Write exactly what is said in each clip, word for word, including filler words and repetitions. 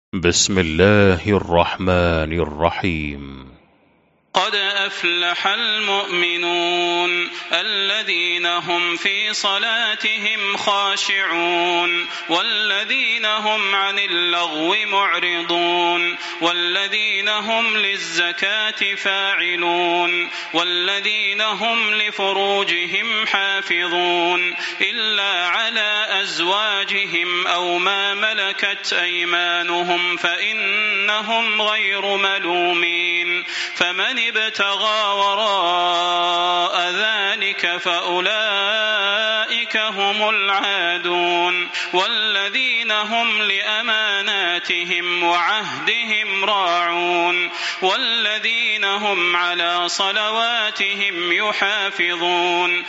بسم الله الرحمن الرحيم. قد أفلح المؤمنون الذين هم في صلاتهم خاشعون والذين هم عن اللغو معرضون والذين هم للزكاة فاعلون والذين هم لفروجهم حافظون إلا على أزواجهم أو ما ملكت أيمانهم فإنهم غير ملومين. فمن ابتغى وراء ذلك فأولئك هم العادون والذين هم لأماناتهم وعهدهم راعون والذين هم على صلواتهم يحافظون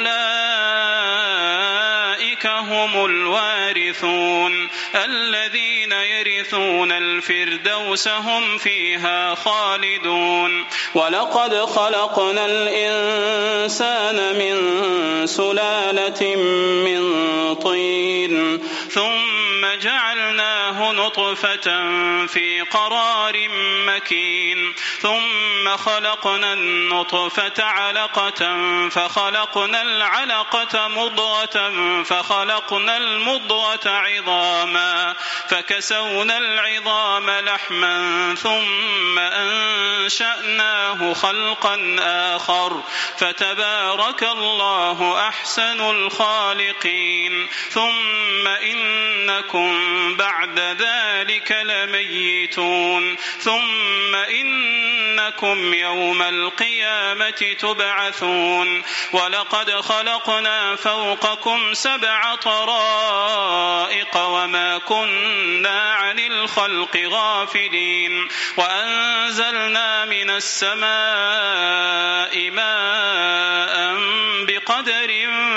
أولئك هم الوارثون الذين يرثون الفردوس هم فيها خالدون. ولقد خلقنا الإنسان من سلالة من طين ثم جعلناه نطفة في قرار مكين ثم خلقنا النطفة علقة فخلقنا العلقة مضغة فخلقنا المضغة عظاما فكسونا العظام لحما ثم أنشأناه خلقا آخر فتبارك الله أحسن الخالقين. ثم إنكم بعد ذلك لميتون ثم إنكم يوم القيامة تبعثون. ولقد خلقنا فوقكم سبع طرائق وما كنا عن الخلق غافلين وأنزلنا من السماء ماء بقدر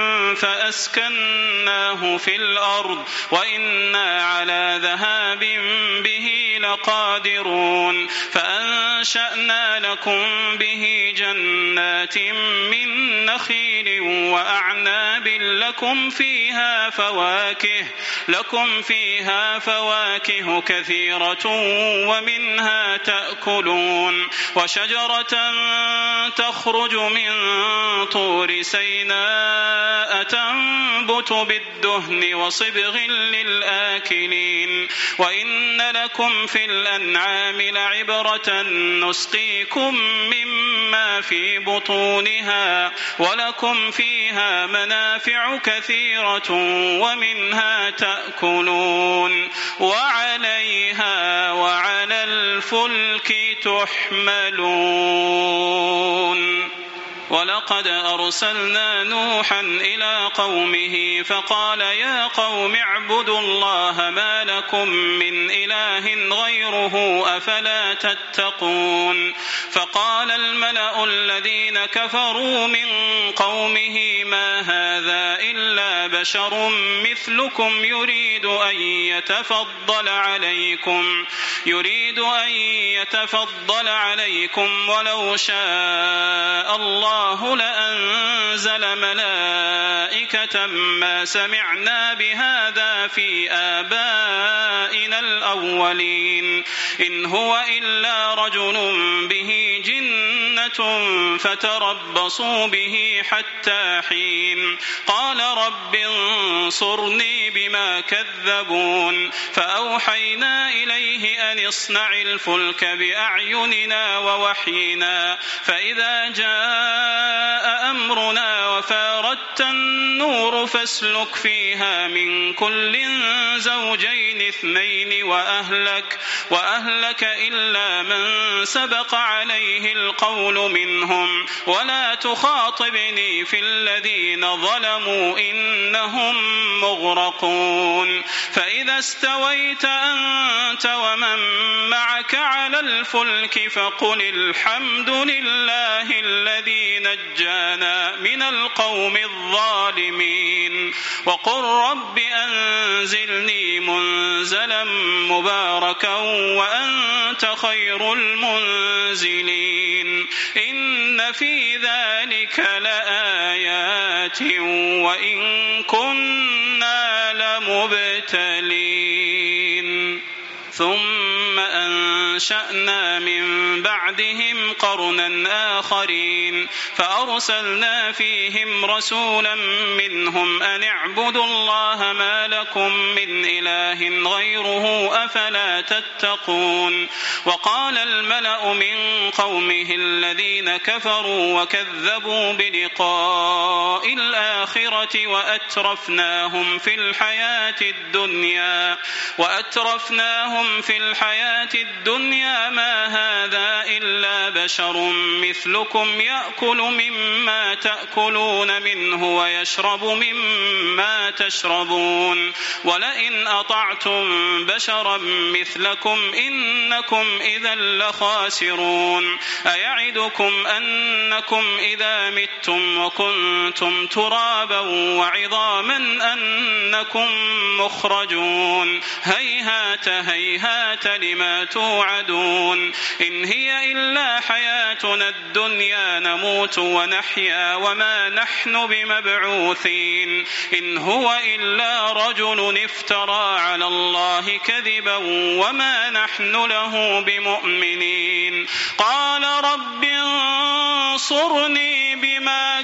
فأسكناه في الأرض وإنا على ذهاب به لقادرون. فأنشأنا لكم به جنات من نخيل وأعناب لكم فيها فواكه لكم فيها فواكه كثيرة ومنها تأكلون. وشجرة تخرج من طور سيناء تنبت بالدهن وصبغ للآكلين. وإن لكم في الأنعام لعبرة نسقيكم مما في بطونها ولكم فيها منافع كثيرة ومنها تأكلون وعليها وعلى الفلك تحملون. ولقد أرسلنا نوحا إلى قومه فقال يا قوم اعبدوا الله ما لكم من إله غيره أفلا تتقون. فقال الملأ الذين كفروا من قومه ما هذا إلا بشر مثلكم يريد أن يتفضل عليكم يريد أن يتفضل عليكم ولو شاء الله لأنزل ملائكة ما سمعنا بهذا في آبائنا الأولين إن هو إلا رجل به جنة فتربصوا به حتى حين. قال رب انصرني بما كذبون. فأوحينا إليه أن اصنع الفلك بأعيننا ووحينا فإذا جاء أمرنا وفاردت النور فاسلك فيها من كل زوجين اثنين وأهلك, وأهلك إلا من سبق عليه القول منهم ولا تخاطبني في الذين ظلموا إنهم مغرقون. فإذا استويت أنت ومن معك على الفلك فقل الحمد لله الذي نجانا من القوم الظالمين وقل رب أنزلني منزلا مباركا وأنت خير المنزلين. إن في ذلك لآيات وإن كنا لمبتلين. ثم أنشأنا من بعدهم قرنا آخرين فأرسلنا فيهم رسولا منهم أن اعبدوا الله ما لكم من إله غيره أفلا تتقون وقال الملأ من قومه الذين كفروا وكذبوا بلقاء الآخرة وأترفناهم في الحياة الدنيا وأترفناهم في الحياة الدنيا ما هذا إلا بشر مثلكم يأكل مما تأكلون منه ويشرب مما تشربون ولئن أطعتم بشرا مثلكم إنكم إذا لخاسرون أيعدكم أنكم إذا متم وكنتم ترابا وعظاما أنكم مخرجون هيهات هيهات لما توعدون إن هي إلا حياتنا الدنيا نموت ونحيا وما نحن بمبعوثين إن هو إلا رجل افترى على الله كذبا وما نحن له بمؤمنين قال رب انصرني بما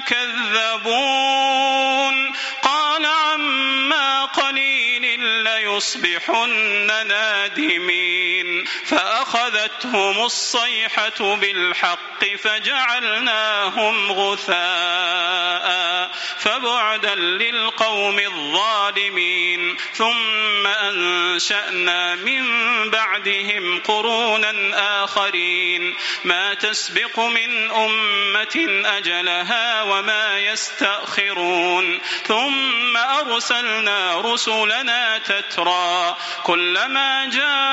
كذبون قال عما قليل ليصبحن نادمين فأخذتهم الصيحة بالحق فجعلناهم غثاء فبعدا للقوم الظالمين ثم أنشأنا من بعدهم قرونا آخرين ما تسبق من أمة أجلها وما يستأخرون ثم أرسلنا رسلنا تترى كلما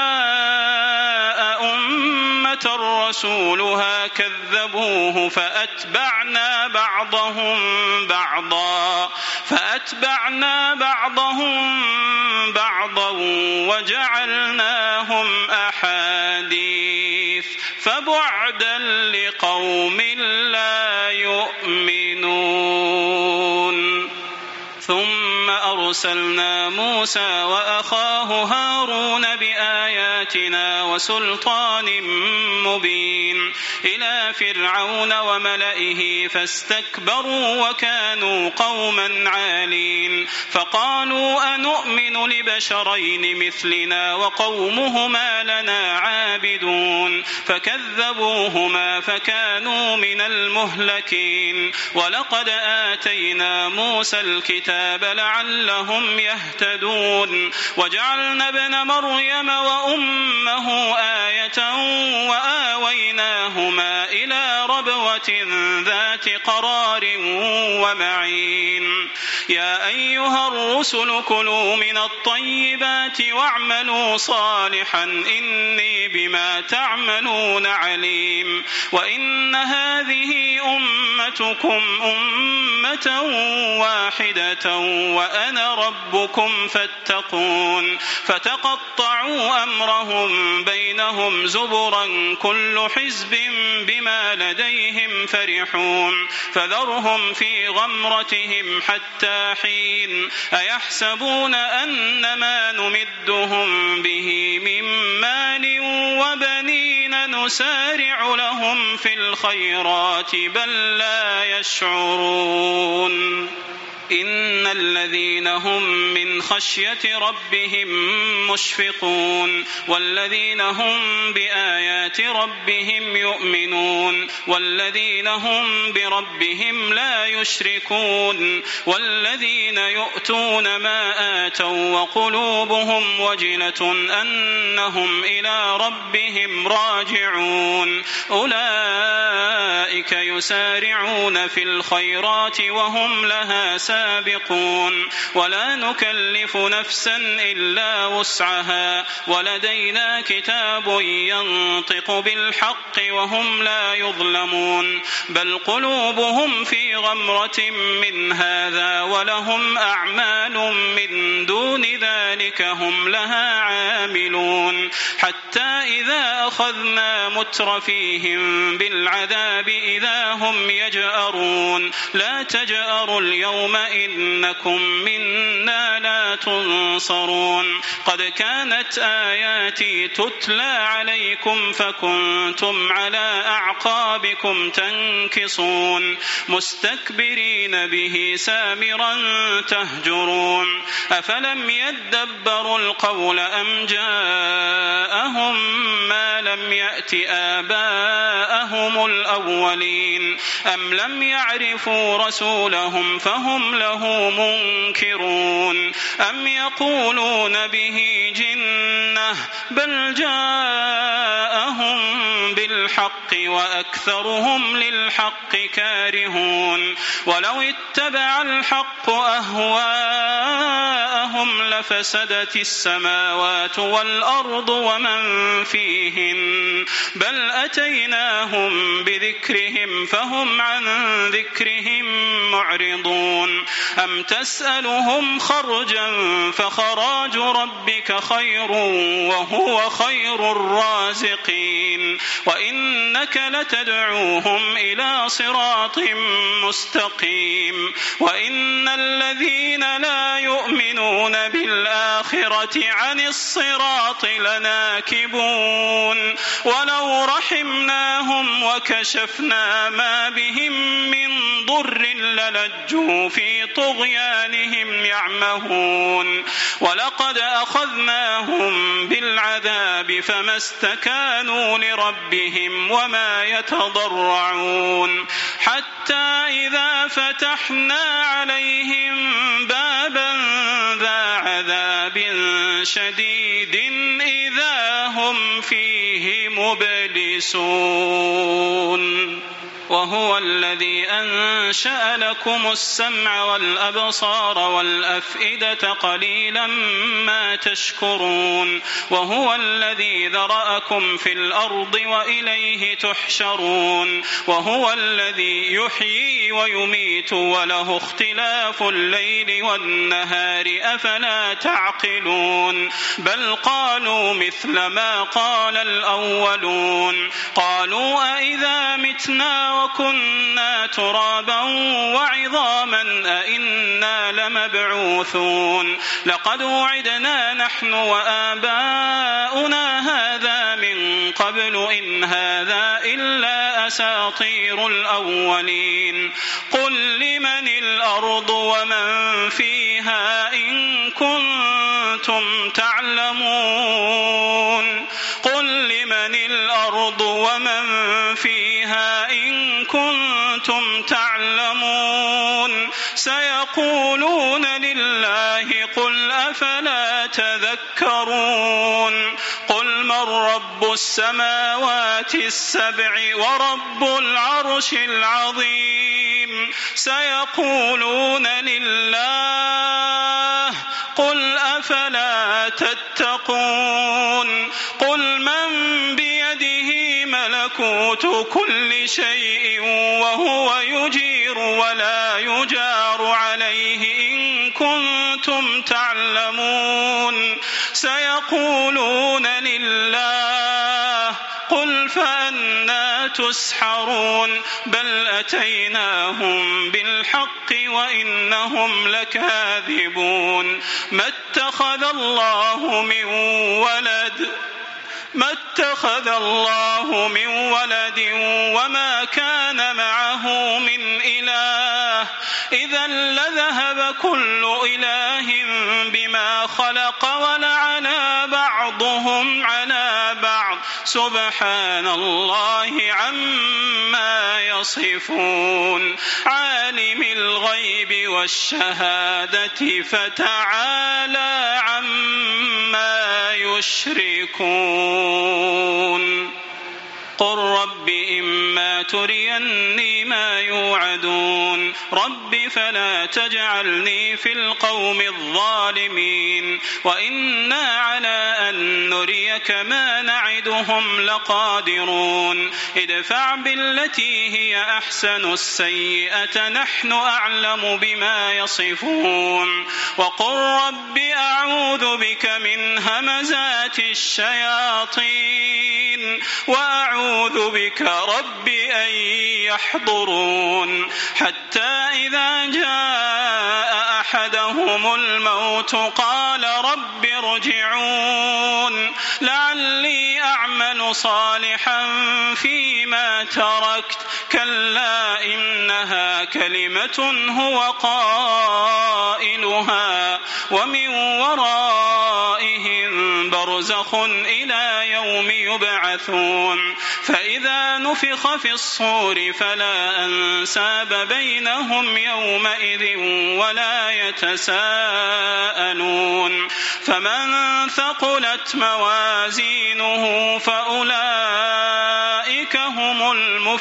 جاء أمة رسولها كذبوه فأتبعنا بعضهم بعضا فأتبعنا بعضهم بعضا وجعلناهم أحاديث فبعدا لقوم لا يؤمنون ثم أرسلنا موسى وأخاه هارون بآياتنا وسلطان مبين إلى فرعون وملئه فاستكبروا وكانوا قوما عالين فقالوا أنؤمن لبشرين مثلنا وقومهما لنا عابدون فكذبوهما فكانوا من المهلكين ولقد آتينا موسى الكتاب لعلهم يهتدون وجعلنا ابن مريم وأمه آية وآويناهما إلى ربوة ذات قرار ومعين يا أيها الرسل كلوا من الطيبات واعملوا صالحا إني بما تعملون عليم وإن هذه أمتكم أمة واحدة وأنا ربكم فاتقون فتقطعوا أمرهم بينهم زبرا كل حزب بما لديهم فرحون فذرهم في غمرتهم حتى حين أيحسبون أن ما نمدهم به من مال وبنين نسارع لهم في الخيرات بل لا يشعرون إن الذين هم من خشية ربهم مشفقون والذين هم بآيات ربهم يؤمنون والذين هم بربهم لا يشركون والذين يؤتون ما آتوا وقلوبهم وجلة أنهم إلى ربهم راجعون أولئك يسارعون في الخيرات وهم لها سابقون ولا نكلف نفسا إلا وسعها ولدينا كتاب ينطق بالحق وهم لا يظلمون بل قلوبهم في غمرة من هذا ولهم أعمال من دون ذلك هم لها عاملون حتى إذا أخذنا مترفيهم بالعذاب إذا هم يجأرون لا تجأروا اليوم إنكم منا لا تنصرون قد كانت آياتي تتلى عليكم فكنتم على أعقابكم تنكصون مستكبرين به سامرا تهجرون أفلم يدبروا القول أم جاءهم ما لم يأت آباءهم الأولين أم لم يعرفوا رسولهم فهم له منكرون أم يقولون به جنة بل جاءهم بالحق وأكثرهم للحق كارهون ولو اتبع الحق أهواءهم لفسدت السماوات والأرض ومن فيهن بل أتيناهم بذكرهم فهم عن ذكرهم معرضون أم تسألهم خرجا فخراج ربك خير وهو خير الرازقين وإنك لتدعوهم إلى صراط مستقيم وإن الذين لا يؤمنون بالآخرة عن الصراط لناكبون ولو رحمناهم وكشفنا ما بهم من ضر للجوا في طغيانهم يعمهون ولقد أخذناهم بالعذاب فما استكانوا لربهم وما يتضرعون حتى إذا فتحنا عليهم بابا ذا عذاب شديد إذا هم فيه مبلسون وهو الذي أنشأ لكم السمع والأبصار والأفئدة قليلا ما تشكرون وهو الذي ذرأكم في الأرض وإليه تحشرون وهو الذي يحيي ويميت وله اختلاف الليل والنهار أفلا تعقلون بل قالوا مثل ما قال الأولون قالوا أئذا متنا وكنا ترابا وعظاما أئنا لمبعوثون لقد وعدنا نحن وآباؤنا هذا من قبل إن هذا إلا أساطير الأولين قل لمن الأرض ومن فيها إن كنتم تعلمون قل لمن الأرض ومن فيها إن كنتم تعلمون سيقولون لله قل أفلا تذكرون قل من رب السماوات السبع ورب العرش العظيم سيقولون لله قل أفلا تتقون قل من بيده ملكوت كل شيء وهو يجير ولا يجار عليه إن كنتم تعلمون سيقولون لله قل فأنا تسحرون بل أتيناهم بالحق وإنهم لكاذبون ما اتخذ الله من ولد ما اتخذ الله من ولد وما كان معه من إله إذا لذهب كل إله بما خلق ولعلى بعضهم على بعض سبحان الله عما يصفون عالم الغيب والشهادة فتعالى عما يشركون قل رب إما تريني ما يوعدون رب فلا تجعلني في القوم الظالمين وإنا على أن نريك ما نعدهم لقادرون ادفع بالتي هي أحسن السيئة نحن أعلم بما يصفون وقل رب أعوذ بك من همزات الشياطين وأعوذ بك رب أن يحضرون حتى إذا جاء أحدهم الموت قال رب ارجعون لعلي أعمل صالحا فيما تركت كلا إنها كلمة هو قائلها ومن ورائهم برزخ إلى يوم يبعثون فإذا نفخ في الصور فلا أنساب بينهم يومئذ ولا يتساءلون فمن ثقلت موازينه فأولئك هم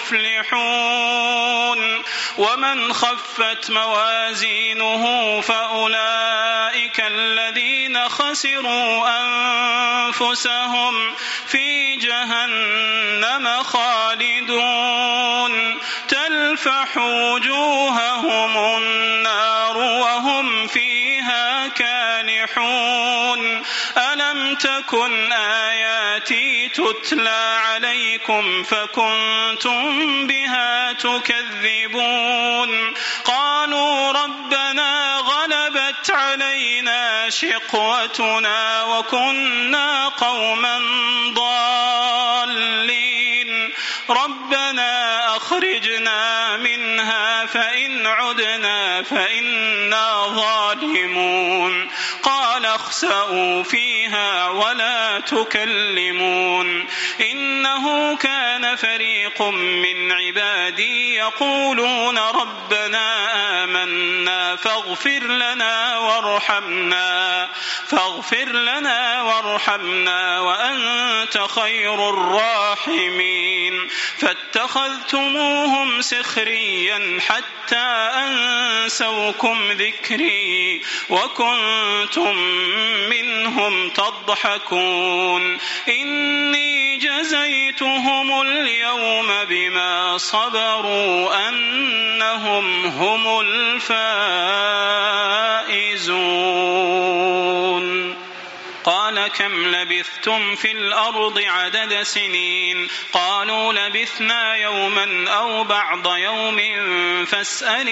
المفلحون ومن خفت موازينه فأولئك الذين خسروا أنفسهم في جهنم خالدون تلفح وجوههم النار وهم فيها كالحون ألم تكن آياتي تتلى عليكم فكنتم بها تكذبون قالوا ربنا غلبت علينا شقوتنا وكنا قوما ضالين ربنا أخرجنا منها فإن عدنا فإنا ظالمون قال اخسئوا فيها ولا تكلمون إنه كان فريق من عبادي يقولون ربنا آمنا فاغفر لنا وارحمنا فاغفر لنا وارحمنا وأنت خير الراحمين فاتخذتموهم سخريا حتى أنسوكم ذكري وكنتم منهم تضحكون إني جزيتهم اليوم بما صبروا أنهم هم الفائزون قال كم لبثتم في الأرض عدد سنين قالوا لبثنا يوما أو بعض يوم فاسأل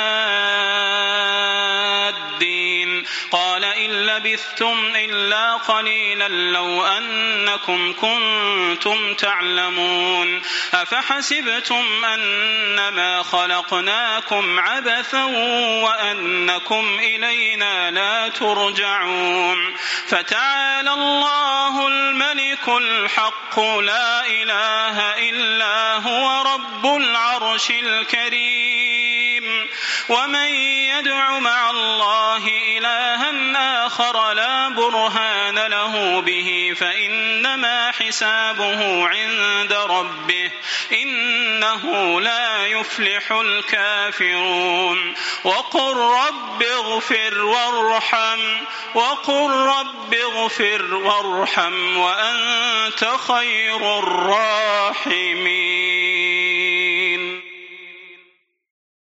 العادين قال إن لبثتم إلا قليلا لو أنكم كنتم تعلمون أفحسبتم أنما خلقناكم عبثا وأنكم إلينا لا ترجعون فتعالى الله الملك الحق لا إله إلا هو رب العرش الكريم ومن يدع مع الله إلها آخر لا برهان له به فإنما حسابه عند ربه إنه لا يفلح الكافرون وقل رب اغفر وارحم وقل رب اغفر وارحم وأنت خير الراحمين